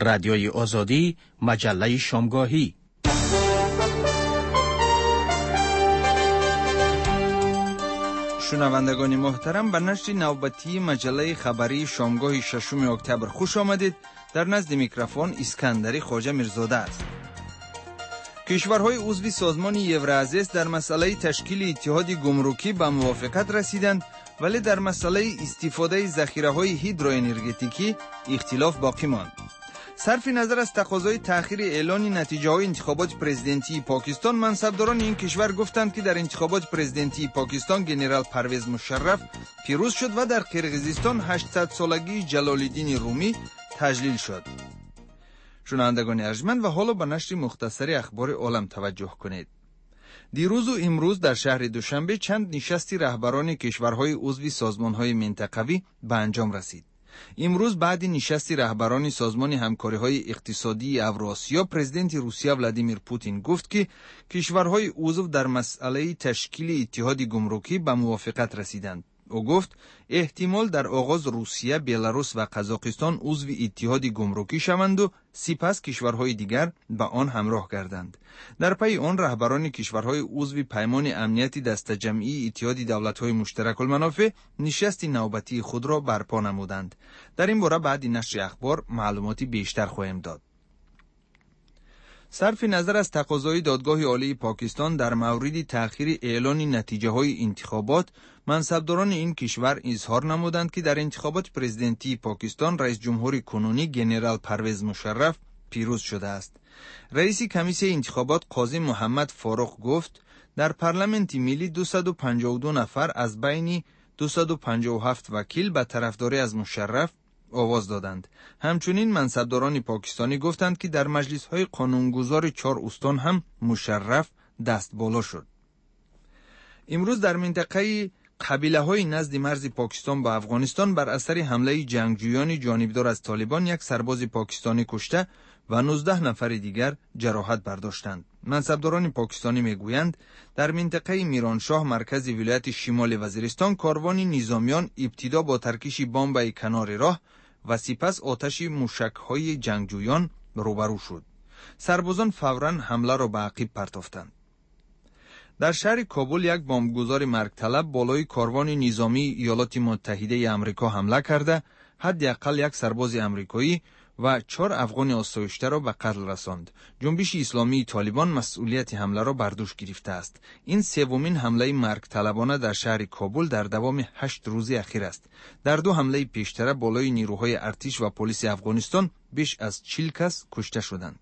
رادیوی آزادی، مجله شامگاهی. شنوندگان محترم، به نشر نوبتی مجله خبری شامگاه 6 اکتبر خوش آمدید. در نزد میکروفون اسکندری خواجه میرزاده است. کشورهای عضو سازمان یوراسیه در مسئله تشکیل اتحاد گمرکی به موافقت رسیدند، ولی در مسئله استفاده ذخیره‌های هیدروانرژتیکی اختلاف باقی ماند. صرف نظر از تقاضای تأخیر اعلان نتیجه‌های انتخابات پرزیدنتی پاکستان، منصبداران این کشور گفتند که در انتخابات پرزیدنتی پاکستان ژنرال پرویز مشرف پیروز شد و در قرقیزستان 800 سالگی جلال‌الدین رومی تجلیل شد. شنوندگان ارجمند، و حالا به نشر مختصری اخبار عالم توجه کنید. دیروز و امروز در شهر دوشنبه چند نشست رهبران کشورهای عضو سازمان‌های منطقوی به انجام رسید. امروز بعد نشست رهبران سازمان همکاری‌های اقتصادی اوراسیا، پرزیدنت روسیه ولادیمیر پوتین گفت که کشورهای عضو در مسئله تشکیل اتحاد گمرکی به موافقت رسیدند. او گفت احتمال در آغاز روسیه، بلاروس و قزاقستان عضو اتحاد گمرکی شوند و سپس کشورهای دیگر به آن همراه گردند. در پی آن رهبران کشورهای عضو پیمان امنیتی دسته جمعی اتحاد دولت‌های مشترک المنافع نشست نوبتی خود را برپا نمودند. در این باره بعد نشر اخبار معلوماتی بیشتر خواهیم داد. صرف نظر از تقاضای دادگاه عالی پاکستان در مورد تأخیر اعلان نتیجه‌های انتخابات، منصبداران این کشور اظهار نمودند که در انتخابات پرزیدنتی پاکستان رئیس جمهور کنونی ژنرال پرویز مشرف پیروز شده است. رئیس کمیسیون انتخابات قاضی محمد فاروق گفت در پارلمانت ملی 252 نفر از بین 257 وکیل به طرفداری از مشرف آواز دادند. همچنین منصبداران پاکستانی گفتند که در مجلس‌های قانونگذار 4 استان هم مشرف دست بالا شد. امروز در منطقه قبیله‌های نزد مرز پاکستان با افغانستان بر اثر حمله جنگجویان جانبدار از طالبان یک سرباز پاکستانی کشته و 19 نفر دیگر جراحت برداشتند. منصبداران پاکستانی میگویند در منطقه میرانشاه مرکز ولایت شمال وزیرستان کاروان نظامیان ابتدا با ترکیش بمب کنار راه و سپس آتش موشک‌های جنگجویان روبرو شد. سربازان فوراً حمله را به عقب پرتافتند. در شهر کابل یک بمبگذار مرگ طلب بالای کاروان نظامی ایالات متحده آمریکا حمله کرده حداقل یک سرباز آمریکایی و 4 افغان آسایشته را به قتل رساند. جنبش اسلامی طالبان مسئولیت حمله را بر دوش گرفته است. این سومین حمله مرگ طلبانه در شهر کابل در دوام 8 روز اخیر است. در 2 حمله پیشتر بالای نیروهای ارتش و پلیس افغانستان بیش از 40 کس کشته شدند.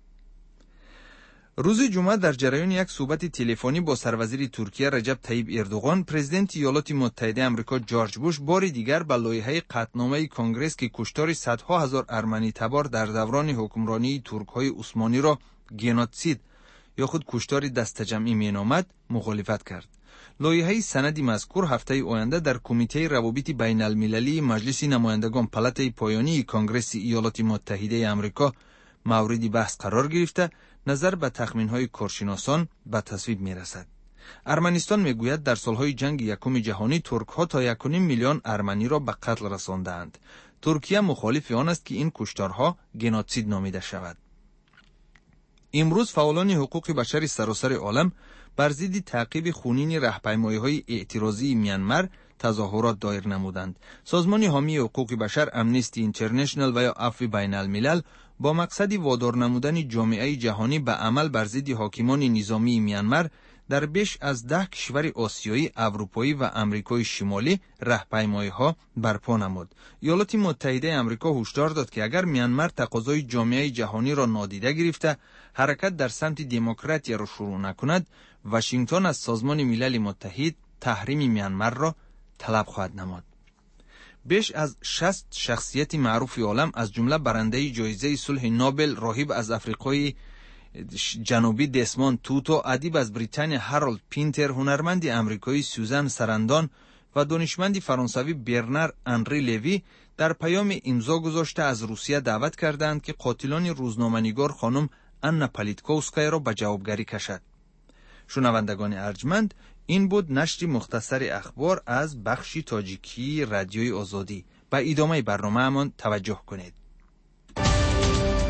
روز جمعه در جریان یک صحبت تلفنی با سروزیر ترکیه رجب طیب اردوغان، پرزیدنت ایالات متحده آمریکا جورج بوش بار دیگر به لایحه قطعنامه کنگره که کشتار صدها هزار ارمنی تبار در دوران حکمرانی ترک‌های عثمانی را گنوسید یا خود کشتار دسته جمعی مینامد مخالفت کرد. لایحه سند مذکور هفته آینده در کمیته روابط بین المللی مجلس نمایندگان پلات پایانی کنگره ایالات متحده آمریکا مورد بحث قرار گرفته، نظر به تخمین‌های کارشناسان به تصویب می‌رسد. ارمنستان میگوید در سالهای جنگ یکم جهانی ترک‌ها تا 1.5 میلیون ارمنی را به قتل رساندند. ترکیه مخالف آن است که این کشتارها گنوسید نامیده شود. امروز فعالان حقوق بشر سراسر عالم بر ضد تعقیب خونین راهپیمایی‌های اعتراضی میانمار تظاهرات دایر نمودند. سازمان حامی حقوق بشر امنستی اینترنشنال و یا عفو بین الملل با مقصد وادار نمودن جامعه جهانی به عمل بر ضد حاکمان نظامی میانمار در بیش از 10 کشور آسیایی، اروپایی و آمریکای شمالی راهپیمایی‌ها برپا نمود. ایالات متحده آمریکا هشدار داد که اگر میانمار تقاضای جامعه جهانی را نادیده گرفته حرکت در سمت دموکراسی را شروع نکند، واشنگتن از سازمان ملل متحد تحریم میانمار را طلب خواهد نمود. بیش از 60 شخصیت معروف عالم از جمله برنده جایزه صلح نوبل راهب از آفریقای جنوبی دسموند توتو، ادیب از بریتانیا هارولد پینتر، هنرمند آمریکایی سوزان سارندون و دانشمند فرانسوی برنار آنری لوی در پیام امضا گذاشته از روسیه دعوت کردند که قاتلان روزنامه‌نگار خانم آنا پالیتکوفسکایا را به جوابگری کشد. شنوندگان ارجمند، این بود نشر مختصر اخبار از بخش تاجیکی رادیوی آزادی. به ادامه برنامه‌مان توجه کنید.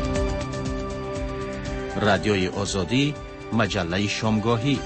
رادیوی آزادی، مجله شامگاهی.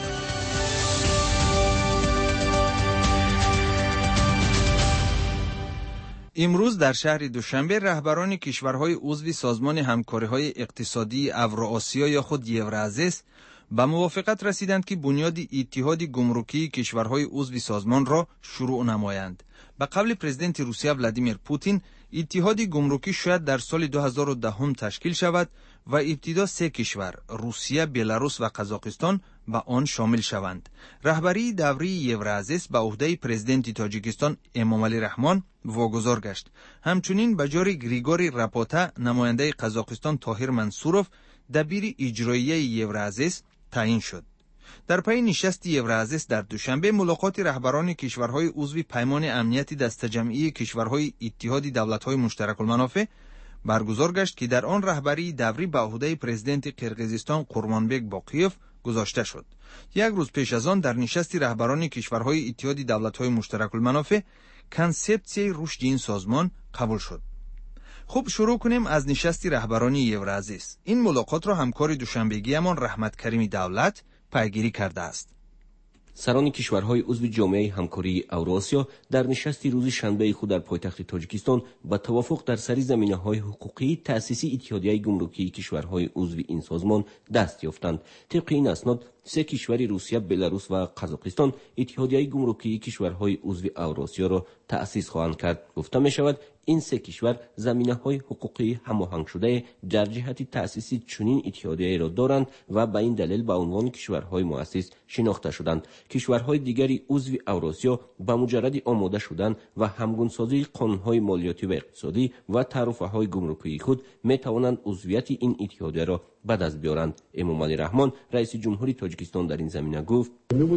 امروز در شهر دوشنبه رهبران کشورهای عضو سازمان همکاری‌های اقتصادی اوراسیا یا خود یورازیس به موافقت رسیدند که بنیاد اتحاد گمرکی کشورهای عضو سازمان را شروع نمایند. به قول پرزیدنت روسیه ولادیمیر پوتین، اتحاد گمرکی شاید در سال 2010 تشکیل شود و ابتدا 3 کشور روسیه، بلاروس و قزاقستان به آن شامل شوند. رهبری دوری یورازیس به عهده پرزیدنت تاجیکستان امامعلی رحمان واگذار گشت. همچنین به جای گریگوری راپوتا نماینده قزاقستان طاهر منصوروف دبیر اجرایی یورازیس تعیین شد. در پی نشست یورازیس در دوشنبه ملاقات رهبران کشورهای عضو پیمان امنیت دسته‌جمعی کشورهای اتحاد دولت‌های مشترک المنافع برگزار گشت که در آن رهبری دوری به عهده پرزیدنت قرقیزستان قورمانبک باقیوف گذاشته شد. یک روز پیش از آن در نشست رهبران کشورهای اتحاد دولت‌های مشترک المنافع کنسپسیای رشد این سازمان قبول شد. خب شروع کنیم از نشست رهبران یورازیس. این ملاقات را همکار دوشنبگیمان رحمت کریم دولت پیگیری کرده است. سران کشورهای عضو جامعه همکاری اوراسیا در نشست روز شنبه خود در پایتخت تاجیکستان به توافق در سری زمینه‌های حقوقی تأسیس اتحادیه گمرکی کشورهای عضو این سازمان دست یافتند. طبق این اسناد 3 کشور روسیه، بلاروس و قزاقستان اتحادیه گمرکی کشورهای عضو اوراسیا را تأسیس خواهند کرد. گفته می شود این 3 کشور زمینه‌های حقوقی هماهنگ شده در جهت تأسیس چنین اتحادیه را دارند و به این دلیل به عنوان کشورهای مؤسس شناخته شدند. کشورهای دیگری عضو اوراسیا به مجرد آماده شدن و همگونسازی قانون‌های مالیاتی و اقتصادی و تعرفه‌های گمرکی خود می توانند عضویت این اتحادیه را به دست بیارند. امامعلی رحمان رئیس جمهوری تاجیکستان در این زمینه گفت: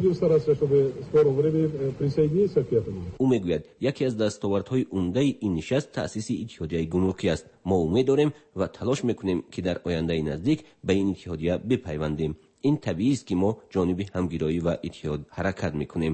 او میگوید یکی از دستاوردهای عمده این نشست تأسیس اتحادیه گمرکی است. ما امید داریم و تلاش میکنیم که در آینده نزدیک به این اتحادیه بپیوندیم. این طبیعی است که ما جانب همگرایی و اتحاد حرکت میکنیم.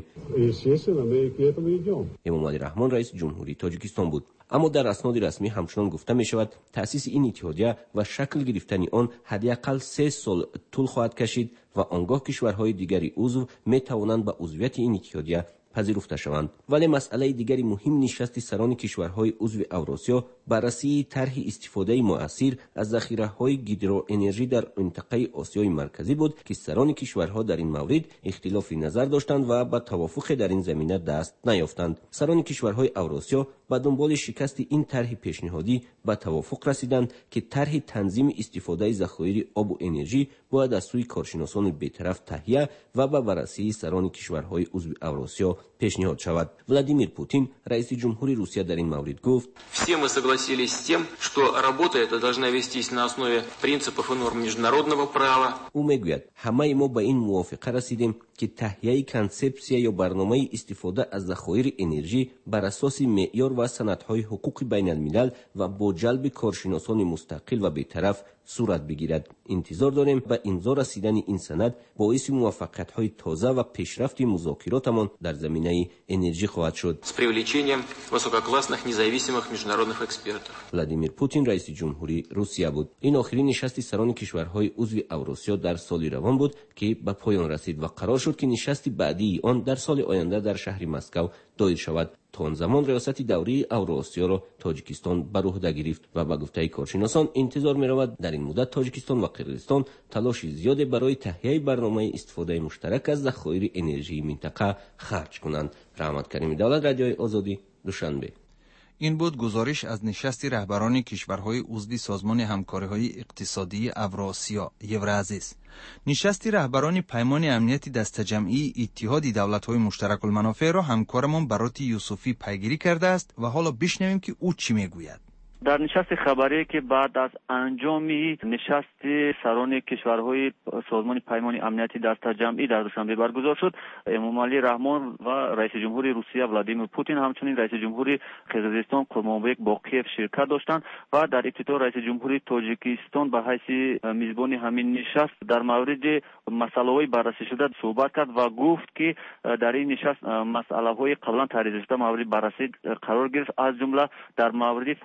امامعلی رحمان رئیس جمهوری تاجیکستان بود. اما در اسناد رسمی همچنان گفته می شود تأسیس این اتحادیه و شکل گرفتن آن حداقل 3 سال طول خواهد کشید و آنگاه کشورهای دیگری عضو می توانند به عضویت این اتحادیه پذیرفته شوند. ولی مسئله دیگری مهم نشست سران کشورهای عضو اوراسیا بررسی طرح استفاده مؤثر از ذخیره‌های گیدرو انرژی در منطقه آسیای مرکزی بود که سران کشورها در این مورد اختلاف نظر داشتند و به توافق در این زمینه دست نیافتند. سران کشورهای اوراسیا به دنبال شکست این طرح پیشنهادی به توافق رسیدند که طرح تنظیم استفاده ذخایر آب و انرژی باید از سوی کارشناسان بی‌طرف تهیه و به بررسی سران کشورهای عضو اوراسیا پیشنهاد شود. ولادیمیر پوتین رئیس جمهوری روسیه در این مورد گفت: Все мы согласились с тем, что работа эта должна вестись на основе принципов и норм международного права. او میگوید همه ما به این موافقه رسیدیم که تهیه کنسپسیا یا برنامه استفاده از ذخایر انرژی بر اساس معیار و سندهای حقوق بین الملل و با جلب کارشناسان مستقل و بی‌طرف صورت بگیرد. انتظار داریم به امضا رسیدن این سند باعث موفقیت‌های تازه و پیشرفت مذاکراتمان در زمینه انرژی خواهد شد. С привлечением высококлассных независимых международных экспертов. ولادیمیر پوتین رئیس جمهوری روسیه بود. این آخرین نشست سران کشورهای عضو اوراسیا در سال روان بود که به پایان رسید و قرار شد که نشست بعدی آن در سال آینده در شهر مسکو دایر شود. تا آن زمان ریاست دوری اوراسیا را تاجیکستان بر عهده گرفت و به گفته کارشناسان انتظار می رود در این مدت تاجیکستان و قرقیزستان تلاش زیاد برای تهیه برنامه استفاده مشترک از ذخایر انرژی منطقه خرج کنند. رحمت کریم دولت، رادیوی آزادی، دوشنبه. این بود گزارش از نشست رهبران کشورهای عضو سازمان همکاری‌های اقتصادی اوراسیا یورازیس. نشست رهبران پیمان امنیت دسته‌جمعی اتحاد دولت‌های مشترک المنافع را همکارمان برات یوسفی پیگیری کرده است و حالا بشنویم که او چی میگوید. در نشست خبری که بعد از انجام نشست سران کشورهای سازمان پیمان امنیتی دسته‌جمعی در دوشنبه برگزار شد، امامعلی رحمان و رئیس جمهوری روسیه ولادیمیر پوتین همچنین رئیس جمهوری قرقیزستان قورمانبک باقیوف شرکت داشتند و در ابتدا رئیس جمهوری تاجیکستان به حیث میزبان همین نشست در مورد مسائل بررسی شده صحبت کرد و گفت که در این نشست مسائل‌های قبلا تعریف شده مورد بررسی قرار گرفت، از جمله در مورد فعالیت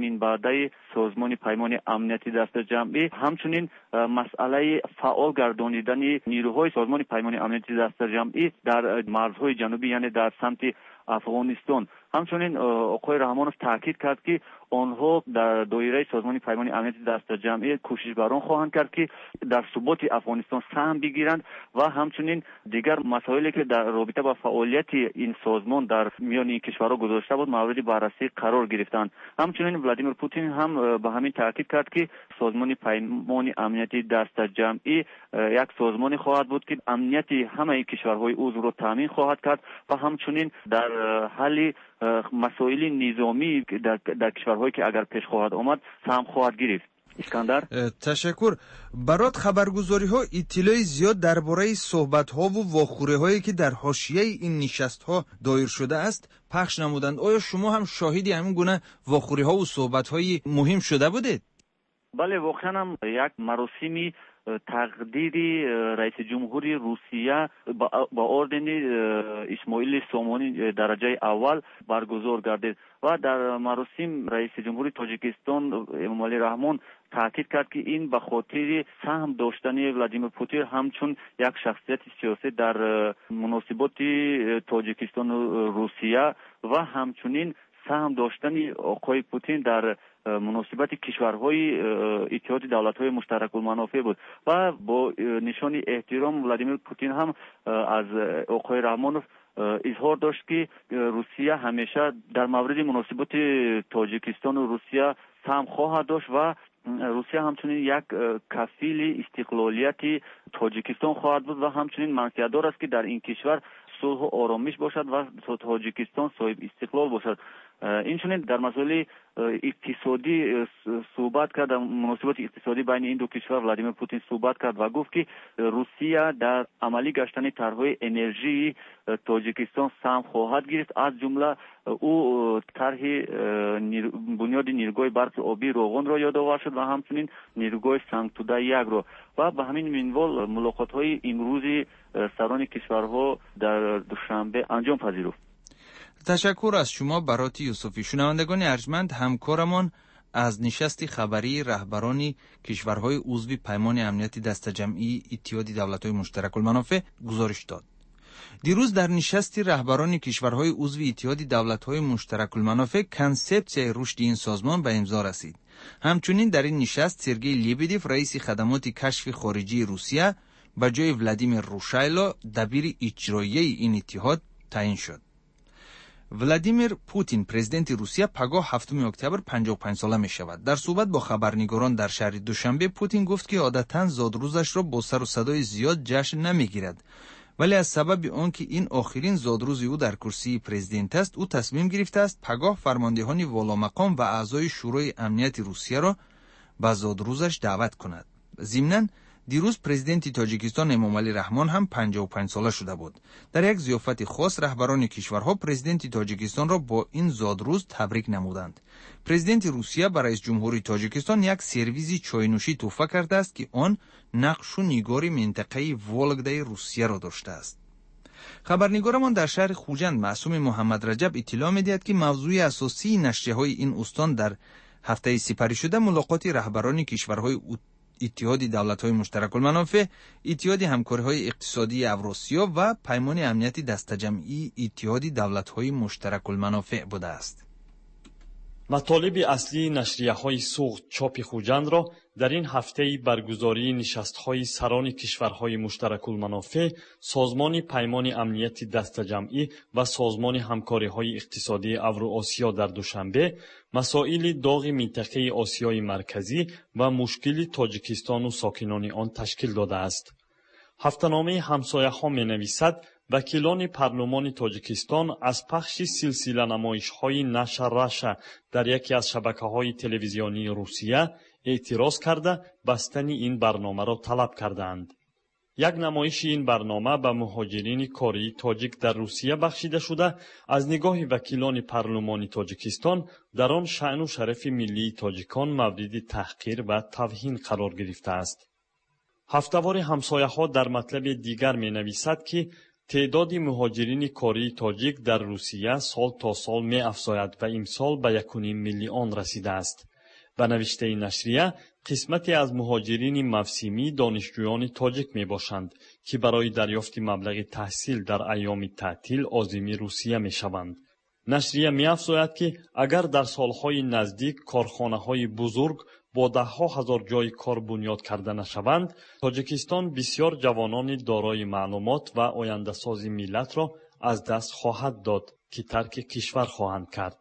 амин баъдаи созмони паймони амнияти дастаҷамъӣ ҳамчунин масъалаи фаъол гардонидани нирӯҳои созмони паймони амнияти дастаҷамъӣ дар марзҳои ҷанубӣ, яъне дар самти афғонистон. ҳамчунин оқои раҳмонов таъкид кард ки онҳо дар доираи созмони паймони амнияти дастаҷамъӣ кӯшишбарон хоҳанд кард ки дар суботи афғонистон саҳм бигиранд ва ҳамчунин дигар масоиле ки дар робита ба фаъолияти ин созмон дар миёни ин кишварҳо гузошта буд мавриди баррасӣ қарор гирифтанд. ҳамчунин Владимир Путин ҳам ба ҳамин таъкид кард ки созмони паймони амнияти дастаҷамъӣ як созмоне хоҳад буд ки амнияти ҳамаи кишварҳои узвро таъмин хоҳад кард ва ҳамчунин дар ҳалли масоили низомӣ дар кишварҳое ки агар пеш хоҳад омад саҳм хоҳад гирифт. искандар, ташаккур. барот хабаргузориҳо иттилои зиёд дар бораи суҳбатҳову вохӯриҳое ки дар ҳошияи ин нишастҳо доир шудааст пахш намуданд. оё шумо ҳам шоҳиди ҳамин гуна вохӯриҳову суҳбатҳои муҳим шуда будед? бале, воқеан ҳам як маросими тақдири раиси ҷумҳури Русия ба ордени Исмоили Сомонӣ дараҷаи аввал баргузор гардид ва дар маросим раиси ҷумҳури Тоҷикистон Эмомалӣ Раҳмон таъкид кард ки ин ба хотири саҳм доштани Владимир Путин ҳамчун як шахсияти сиёсӣ дар муносиботи Тоҷикистону Русия ва ҳамчунин саҳм доштани оқои Путин дар муносибати кишварҳои иттиҳоди давлатҳои муштаракулманофеъ буд ва бо нишони эҳтиром Владимир Путин ҳам аз оқои Раҳмонов изҳор дошт ки Русия ҳамеша дар мавриди муносиботи Тоҷикистону Русия саҳм хоҳад дошт ва Русия ҳамчунин як кафили истиқлолияти Тоҷикистон хоҳад буд ва ҳамчунин мансиятдор аст ки дар ин кишвар сулҳу оромиш бошад ва Тоҷикистон соҳиб истиқлол бошад. инчунин дар масъалаи иқтисодӣ суҳбат кард. дар муносиботи иқтисодӣ байни ин ду кишвар Владимир Путин суҳбат кард ва гуфт ки Русия дар амалӣ гаштани тарҳҳои энержии Тоҷикистон саҳм хоҳад гирифт. аз ҷумла ӯ тарҳи бунёди нирӯгоҳи барқи обии Роғонро ёдовар шуд ва ҳамчунин нирӯгоҳи Сангтуда 1-ро ва ба ҳамин минвол мулоқотҳои имрӯзи сарони кишварҳо дар душанбе анҷом пазируфт. ташаккур аз шумо бароти юсуфӣ. шунавандагони арҷманд, ҳамкорамон аз нишасти хабарии раҳбарони кишварҳои узви паймони амнияти дастаҷамъии иттиҳоди давлатҳои муштаракулманофеъ гузориш дод. дирӯз дар нишасти раҳбарони кишварҳои узви иттиҳоди давлатҳои муштаракулманофеъ консепсияи рушди ин созмон ба имзо расид. ҳамчунин дар ин нишаст Сергей Лебедев, раиси хадамоти кашфи хориҷии Русия, ба ҷои Владимир Рушайло дабири иҷроияи ин иттиҳод таъин шуд. Владимир Путин, президенти Русия, пагоҳ 7 октябр 55 сола мешавад. дар суҳбат бо хабарнигорон дар шаҳри Душанбе Путин гуфт ки одатан зодрӯзашро бо сару садои зиёд ҷашн намегирад, вале аз сабаби он ки ин охирин зодрӯзи ӯ дар курсии президент аст, ӯ тасмим гирифтааст пагоҳ фармондеҳони воломақом ва аъзои шӯрои амнияти Русияро ба зодрӯзаш даъват кунад. зимнан дирӯз президенти Тоҷикистон Эмомалӣ Раҳмон ҳам 55 сола шуда буд. дар як зиёфати хос раҳбарони кишварҳо президенти Тоҷикистонро бо ин зодрӯз табрик намуданд. президенти Русия ба раисҷумҳури Тоҷикистон як сервизи чойнӯшӣ тӯҳфа кардааст ки он нақшу нигори минтақаи Вологдаи Русияро доштааст. хабарнигорамон дар шаҳри Хуҷанд Маъсуми Муҳаммадраҷаб иттилоъ медиҳад ки мавзӯи асосии нашрияҳои ин устон дар ҳафтаи сипаришуда мулоқоти раҳбарони кишварҳои иттиҳоди давлатҳои муштаракулманофеъ, иттиҳоди ҳамкориҳои иқтисодии Авросиё ва паймони амнияти дастаҷамъии иттиҳоди давлатҳои муштаракулманофеъ будааст. матолиби аслии нашрияҳои суғд чопи Хуҷандро дар ин ҳафтаи баргузории нишастҳои сарони кишварҳои муштаракулманофеъ, Созмони паймони амнияти дастаҷамъӣ ва Созмони ҳамкориҳои иқтисодии Авроосиё дар Душанбе, масоили доғи минтақаи Осиёи марказӣ ва мушкили Тоҷикистону сокинони он ташкил додааст. ҳафтаномаи ҳамсояҳо менависад, вакилони парлумони Тоҷикистон аз пахши силсиланамоишҳои наша раша дар яке аз шабакаҳои телевизионии Русия эътироз карда бастани ин барномаро талаб карданд. як намоиши ин барнома ба муҳоҷирини кории тоҷик дар Русия бахшида шуда, аз нигоҳи вакилони парлумони Тоҷикистон дар он шаъну шарафи миллии тоҷикон мавриди таҳқир ва тавҳин қарор гирифтааст. ҳафтавори ҳамсояҳо дар матлаби дигар менависад ки تعداد مهاجرین کاری تاجیک در روسیه سال تا سال می افزاید و امسال به 1.5 میلیون رسیده است. به نوشته نشریه، قسمتی از مهاجرین موسمی دانشجویان تاجیک می باشند که برای دریافت مبلغ تحصیل در ایام تعطیل عازم روسیه می شوند. نشریه می افزاید که اگر در سالهای نزدیک کارخانه‌های بزرگ با ده‌ها هزار جای کار بنیاد کرده نشوند، تاجیکستان بسیار جوانان دارای معلومات و آینده‌ساز ملت را از دست خواهد داد که ترک کشور خواهند کرد.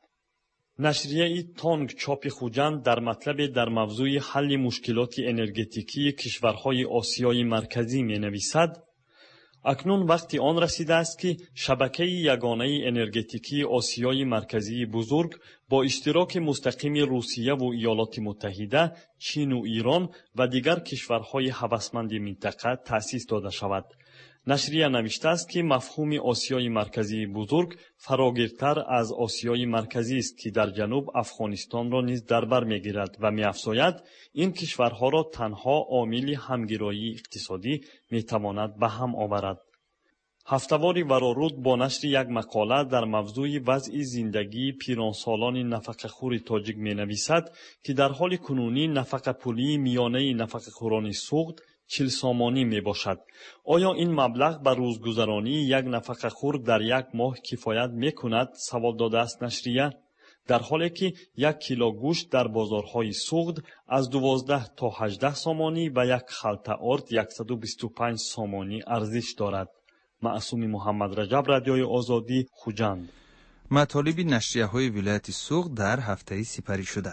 نشریه تانگ چاپ خوجند در مطلب در موضوع حل مشکلات انرژتیکی کشورهای آسیای مرکزی می نویسد: اکنون وقتی آن رسیده است که شبکه یگانه انرژتیکی آسیای مرکزی بزرگ با اشتراک مستقیم روسیه و ایالات متحده، چین و ایران و دیگر کشورهای هوسمند منطقه تأسیس داده شود. نشریه نوشته است که مفهوم آسیای مرکزی بزرگ فراگیرتر از آسیای مرکزی است که در جنوب افغانستان را نیز در بر می‌گیرد و می‌افزاید این کشورها را تنها عامل همگرایی اقتصادی می‌تواند به هم آورد. هفته‌وار ورارود با نشر یک مقاله در موضوع وضع زندگی پیرانسالان نفقه‌خور تاجیک می‌نویسد که در حال کنونی نفقه پولی میانه نفقه‌خوران سوخت 40 سامانی می باشد. آیا این مبلغ بر روزگذرانی یک نفقه‌خور در یک ماه کفایت می کند؟ سوال داده است نشریه. در حالی که 1 کیلو گوشت در بازارهای سوخت از 12 تا 18 سامانی و یک خلطه آرد 125 سامانی ارزش دارد. معصوم محمد رجب، رادیوی آزادی، خوجند. مطالب نشریه‌های ولایت سوخت در هفته سپری شده.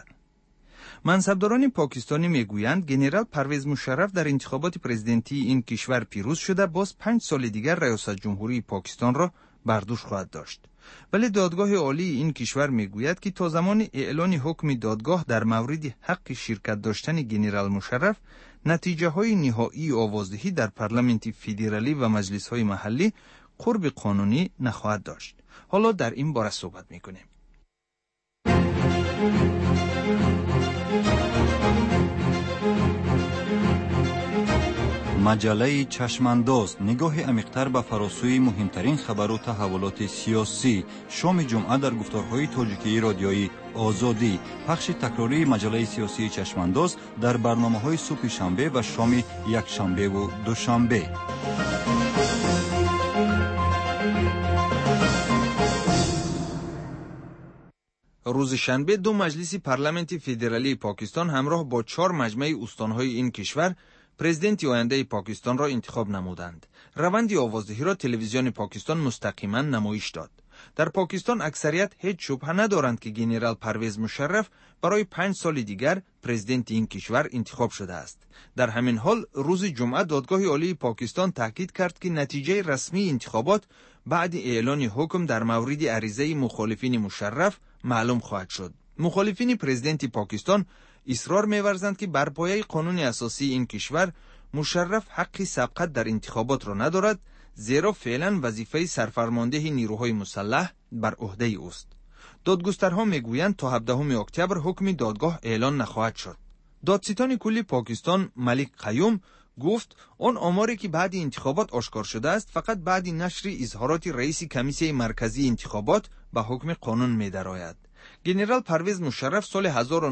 منصبداران پاکستانی میگویند گنرال پرویز مشرف در انتخابات پرزیدنتی این کشور پیروز شده، باز 5 سال دیگر ریاست جمهوری پاکستان را بر دوش خواهد داشت. ولی دادگاه عالی این کشور میگوید که تا زمان اعلان حکم دادگاه در مورد حق شرکت داشتن گنرال مشرف، نتیجه های نهایی آوازدهی در پارلمانت فدرالی و مجلس های محلی قرب قانونی نخواهد داشت. حالا در این باره صحبت میکنیم. مجله چشمانداز، نگاه عمیق‌تر به فراسوی مهمترین خبر و تحولات سیاسی. شام جمعه در گفتارهای تاجیکی رادیویی آزادی. پخش تکراری مجله سیاسی چشمانداز در برنامه‌های صبح شنبه و شام یک شنبه و دوشنبه. روز شنبه 2 مجلس پارلمانت فدرالی پاکستان همراه با 4 مجمع استانهای این کشور پرزیدنت آینده پاکستان را انتخاب نمودند. روند آوازدهی را تلویزیون پاکستان مستقیما نمایش داد. در پاکستان اکثریت هیچ شبهه ندارند که گنرال پرویز مشرف برای 5 سال دیگر پرزیدنت این کشور انتخاب شده است. در همین حال روز جمعه دادگاه عالی پاکستان تاکید کرد که نتیجه رسمی انتخابات بعد اعلان حکم در مورد عریضه مخالفین مشرف معلوم خواهد شد. مخالفین پرزیدنت پاکستان اصرار می‌ورزند که بر پایه قانون اساسی این کشور مشرف حق سبقت در انتخابات را ندارد، زیرا فعلا وظیفه سرفرمانده نیروهای مسلح بر عهده اوست. دادگسترها میگویند تا 17 اکتبر حکم دادگاه اعلان نخواهد شد. دادستان کلی پاکستان ملک قیوم گفت آن آماری که بعد انتخابات آشکار شده است فقط بعد نشر اظهارات رئیس کمیسیون مرکزی انتخابات به حکم قانون می‌دراید. گنرال پرویز مشرف سال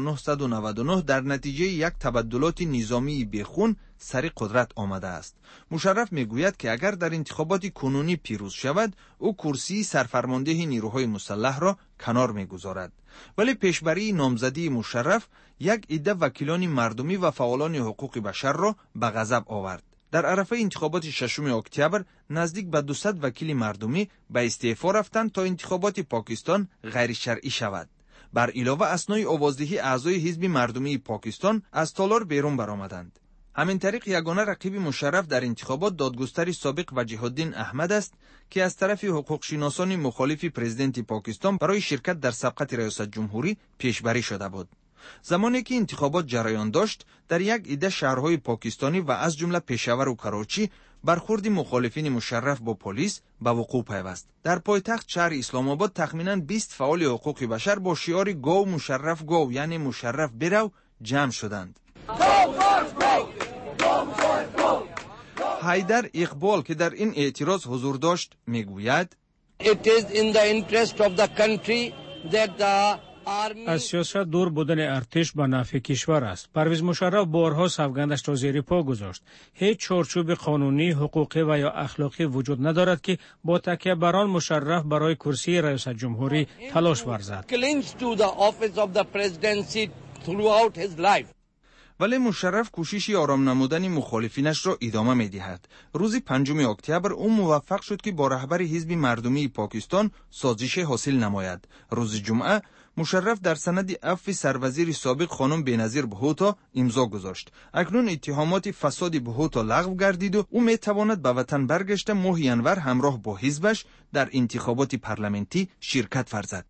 1999 در نتیجه یک تبدلات نظامی بیخون سر قدرت آمده است. مشرف میگوید که اگر در انتخابات کنونی پیروز شود، او کرسی سرفرمانده نیروهای مسلح را کنار میگذارد. ولی پیشبری نامزدی مشرف یک عده وکیلان مردمی و فعالان حقوق بشر را به غضب آورد. در عرفه انتخابات 6 اکتبر نزدیک به 200 وکیل مردمی به استعفا رفتند تا انتخابات پاکستان غیر شرعی شود. بر علاوه اسنای آوازدهی اعضای حزب مردمی پاکستان از تالار بیرون برآمدند. همین طریق یگانه رقیب مشرف در انتخابات دادگستر سابق وجیه‌الدین احمد است که از طرف حقوق شناسان مخالف پرزیدنت پاکستان برای شرکت در سبقت ریاست جمهوری پیشبری شده بود. زمانی که انتخابات جریان داشت، در یک عده شهرهای پاکستانی و از جمله پشاور و کراچی برخورد مخالفین مشرف با پلیس به وقوع پیوست. در پایتخت شهر اسلام آباد تخمیناً 20 فعال حقوق بشر با شعار گو مشرف گو، یعنی مشرف برو، جمع شدند. حیدر اقبال که در این اعتراض حضور داشت میگوید It is in the interest of the country that the از سیاست دور بودن ارتش به نفع کشور است. پرویز مشرف بارها سوگندش را زیر پا گذاشت. هیچ چارچوب قانونی، حقوقی و یا اخلاقی وجود ندارد که با تکیه بر آن مشرف برای کرسی رئیس جمهوری تلاش ورزد. ولی مشرف کوششی آرام نمودن مخالفینش را ادامه می‌دهد. روز 5 اکتبر او موفق شد که با رهبر حزب مردمی پاکستان سازش حاصل نماید. روز جمعه مشرف در سند عفو سروزیر سابق خانم بینظیر بهوتا امضا گذاشت. اکنون اتهامات فساد بهوتا لغو گردید و او میتواند به وطن برگشته ماه ینور همراه با حزبش در انتخابات پارلمانتی شرکت ورزد.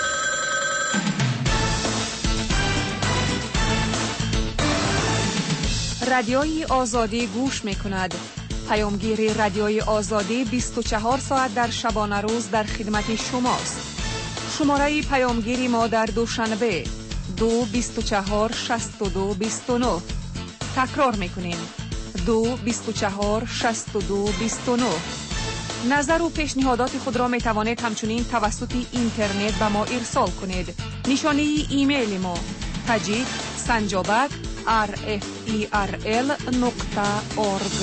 رادیوی آزادی گوش می‌کند. پیامگیر رادیوی آزادی 24 ساعت در شبانه روز در خدمت شماست. شماره پیامگیری ما در دوشنبه 224 62 29. تکرار می‌کنیم 224 62 29. نظر و پیشنهادات خود را می‌توانید همچنین توسط اینترنت به ما ارسال کنید. نشانه ایمیل ما tajik@rferl.org.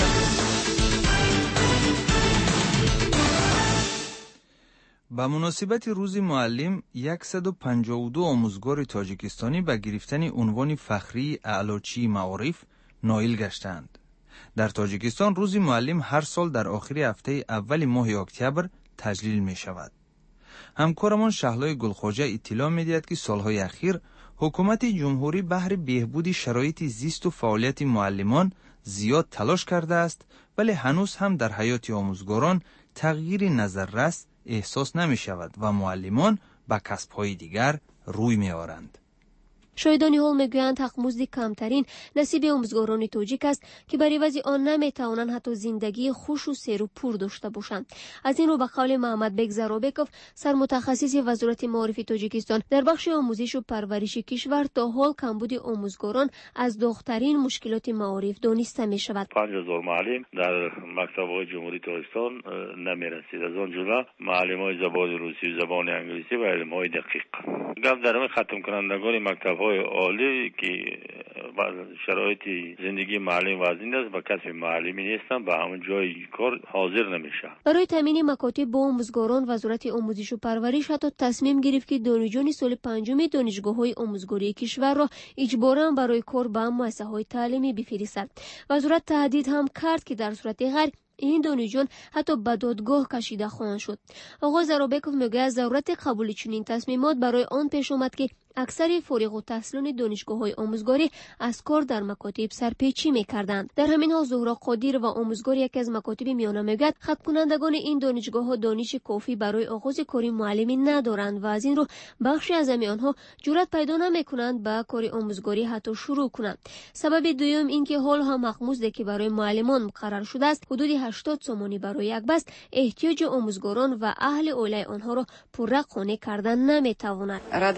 با مناسبت روز معلم 152 آموزگار تاجیکستانی به گرفتن عنوان فخری اعلاچی معارف نائل گشتند. در تاجیکستان روز معلم هر سال در آخر هفته اول ماه اکتبر تجلیل می شود. همکارمان شهلای گلخواجه اطلاع می دهد که سالهای اخیر حکومت جمهوری بهر بهبود شرایط زیست و فعالیت معلمان زیاد تلاش کرده است، ولی هنوز هم در حیات آموزگاران تغییر نظررس احساس نمی شود و معلمان به کسب‌های دیگر روی می آورند. شاهدان حال میگویند حقمزد کمترین نصیب آموزگاران تاجیک است که بر عوض آن نمیتوانند حتی زندگی خوش و سیر و پور داشته باشند. از این رو به قول محمد بیگ زرابکوف سرمتخصص وزارت معارف تاجیکستان در بخش آموزش و پرورش کشور، تا حال کمبود آموزگاران از داغ‌ترین مشکلات معارف دانسته می شود. 5000 معلم در مکتب‌های جمهوری تاجیکستان نمی‌رسید. از آن جمله معلم‌های زبان روسی و زبان انگلیسی و علم‌های دقیق. گفت در ختم کنندگان مکتب عالی که شرایط زندگی معلم وزین است و کسب معلمی نیستن، به همون جای کار حاضر نمیشه. برای تامین مکاتب با آموزگاران وزارت آموزش و پرورش حتی تصمیم گرفت که دانشجویان سال 5 دانشگاه‌های آموزگاری کشور را اجباراً برای کار به مؤسسه‌های تعلیمی بفرستد. وزارت تهدید هم کرد که در صورت غیر این دانشجویان حتی به دادگاه کشیده خواهند شد. آقای زرابکوف میگوید ضرورت قبول چنین تصمیمات برای آن پیش آمد که اکثر فارغ التحصیلان دانشگاه‌های آموزگاری از کار در مکاتب سرپیچی می‌کردند. در همین حال زهرا قادر و آموزگار یکی از مکاتب میانه میگوید ختم کنندگان این دانشگاه‌ها دانش کافی برای آغاز کار معلمی ندارند و از این رو بخشی از آنها جرأت پیدا نمی‌کنند به کار آموزگاری حتی شروع کنند. سبب دوم این که حال هم مخموزده که برای معلمان مقرر شده است حدود 80 سومانی برای یک بست احتیاج آموزگاران و اهل اولیای آنها را پررقانه کردن نمی‌تواند.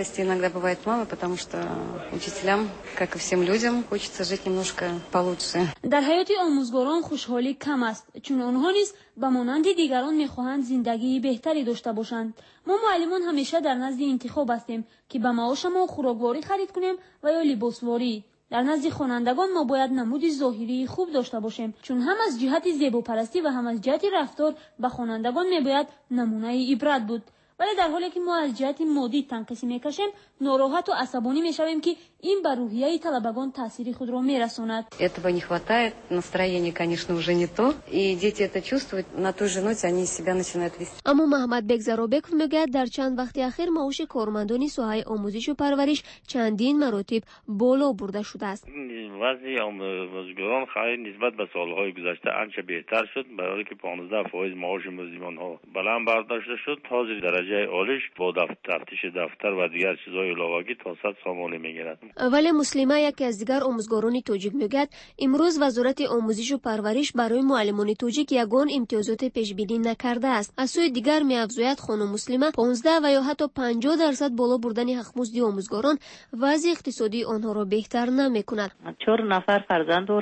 бывает мало, потому что учителям, как и всем людям, хочется жить немножко получше. در حیات آموزگاران خوشحالی کم است، چون آنها نیز به مانند دیگران می‌خواهند زندگی بهتری داشته باشند. ما معلمان همیشه در نزد انتخاب هستیم که به معاش ما خوراکواری خرید کنیم و یا لباسواری. در نزد خوانندگان ما باید نمود ظاهری خوب داشته باشیم، چون هم از جهت زیباپرستی و هم از جهت رفتار به خوانندگان میباید نمونه عبرت بود. ولی در حالی که ما از جهت مادی تنقیسی میکشیم، ناراحت و عصبانی میشویم که این بر روحیه طلبگان تأثیر خود را میرساند. Этого не хватает, настроение, конечно, уже не то, и дети это чувствуют, на той же ноте они себя начинают вести. اما محمد بیگ زرابکوف میگوید در چند وقت اخیر معاش کارمندان ساحه آموزش و پرورش چندین مراتب بالا برده شده است. وضع آموزگاران خیلی نسبت به سالهای گذشته آنچه بهتر شد، برای که 15% معاش مزدوران ها بلند برداشته شد. تازه درجه عالیش با تفتیش دفتر و دیگر چیزهای علاوه‌ای تا 100 سامانه میگیرد. ولی مسلمه یکی از دیگر آموزگاران تاجیک میگوید امروز وزارت آموزش و پرورش برای معلمان تاجیک یگان امتیازات پیش بینی نکرده است. از سوی دیگر می‌افزاید خانم مسلمه 15 و یا حتی 50% بالا بردن حقمزد آموزگاران وضع اقتصادی آنها را بهتر نمی‌کند. 4 نفر فرزند دارم.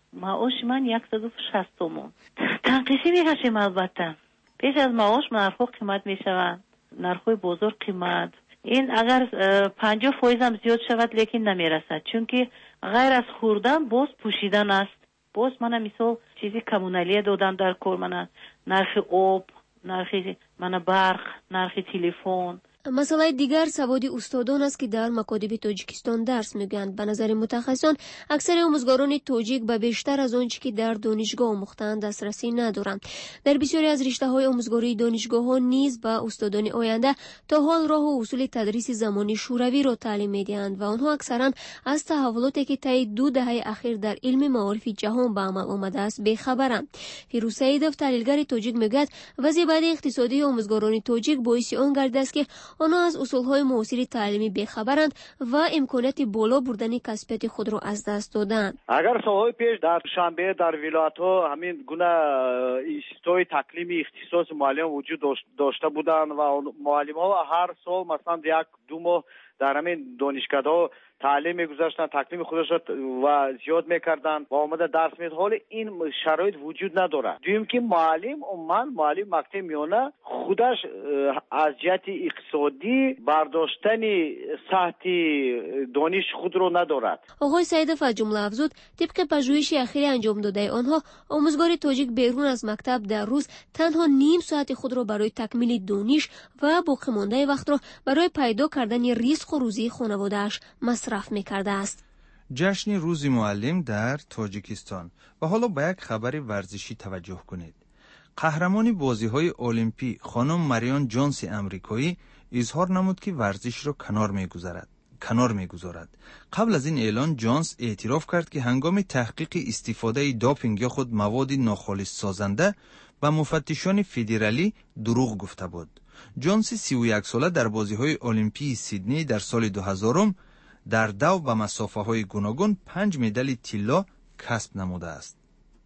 معاش من 160 تومان. تنقیصی می‌کشیم البته. پیش از معاش نرخ‌ها قیمت می‌شوند. نرخ‌های بازار قیمت. این اگر 50% هم زیاد شود لیکن نمی‌رسد. چون که غیر از خوردن باز پوشیدن است. باز من مثال چیزی کمونالی دادن در کار من، نرخ آب، نرخ من برق، نرخ تلفن. مسئله دیگر سواد استادان است که در مکاتب تاجیکستان درس میگویند. به نظر متخصصان اکثر آموزگاران تاجیک به بیشتر از آنچه که در دانشگاه آموختند دسترسی ندارند. در بسیاری از رشته‌های آموزگاری دانشگاه‌ها نیز به استادان آینده تا حال راه و اصول تدریس زمانی شوروی را تعلیم می‌دهند و آنها اکثرا از تحولاتی که طی 2 دهه اخیر در علم معارف جهان به عمل آمده است بی‌خبرند. فیروز سعیدov تحلیلگر تاجیک میگوید وضعیت اقتصادی آموزگاران تاجیک باعث آن گردیده است که آنها از اصولهای معاصر تعلیمی بی‌خبرند و امکانات بالا بردن کسبیت خود را از دست دادند. اگر سالهای پیش در شنبه در ولایت‌ها همین گونه اینستیتوی تعلیمی اختصاص معلم وجود داشته بودند و معلم‌ها هر سال مثلا 1-2 ماه در همین دانشگاه‌ها تعلیم می‌گذاشتن، تعلیم خودش و زیاد می‌کردن و آمده درس می‌داد. حال این شرایط وجود نداره. دوم که معلم مکتب میانه خودش از جهت اقتصادی برداشتن سطح دانش خود رو ندارد. آقای سعیدov از جمله افزود طبق پژوهش اخیر انجام داده آنها آموزگار تاجیک بیرون از مکتب در روز تنها نیم ساعت خود را برای تکمیل دانش و باقی مانده وقت را برای پیدا کردن رزق و روزی خانواده‌اش مصرف می‌کرده است. جشن روز معلم در تاجیکستان. و حالا به یک خبر ورزشی توجه کنید. قهرمان بازی‌های المپی خانم مریان جونس امریکایی اظهار نمود که ورزش را کنار می‌گذارد. قبل از این اعلان جونس اعتراف کرد که هنگام تحقیق استفاده داپینگ یا خود مواد ناخالص سازنده به مفتشان فدرالی دروغ گفته بود. جونس 31 ساله در بازی‌های المپی سیدنی در سال 2000 در دو به مسافه‌های گوناگون 5 مدال طلا کسب نموده است.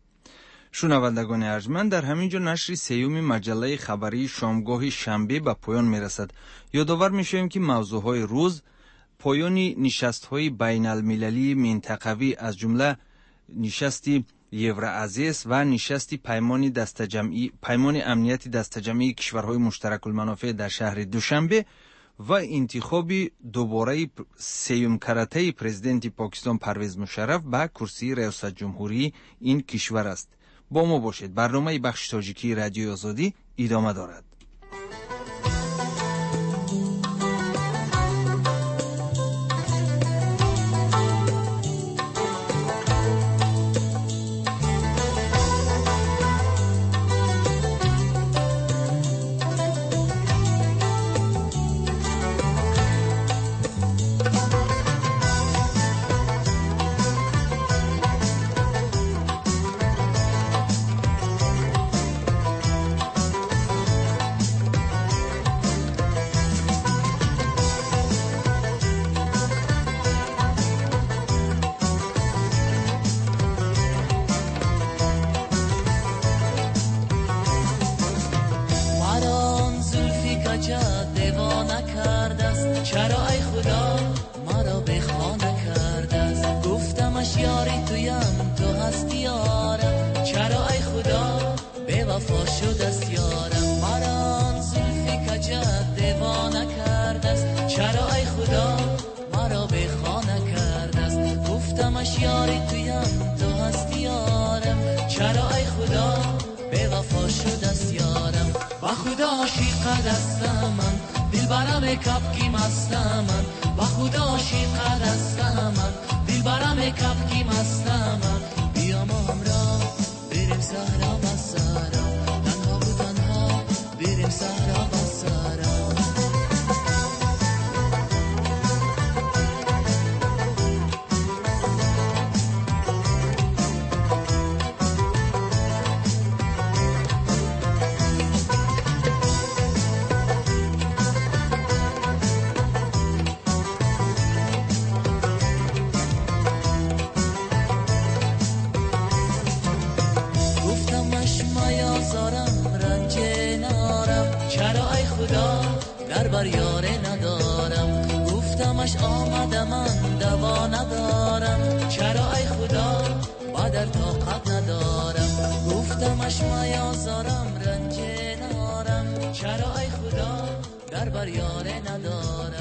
شنوندگان ارجمند، در همینجا نشر سیوم مجله خبری شامگاه شنبه به پایان میرسد. یادآور میشویم که موضوعهای روز پایان نشست‌های بین المللی منطقوی از جمله نشستی یوراسیس و نشستی پیمان امنیتی دسته‌جمعی کشورهای مشترک المنافع در شهر دوشنبه و انتخاب دوباره سیوم کرده پرزیدنت پاکستان پرویز مشرف به کرسی ریاست جمهوری این کشور است. با ما باشید. برنامه بخش تاجیکی رادیوی آزادی ادامه دارد. قدر طاقت ندارم گفتمش میازارم رنج نارم چرا ای خدا در بر یاره ندارم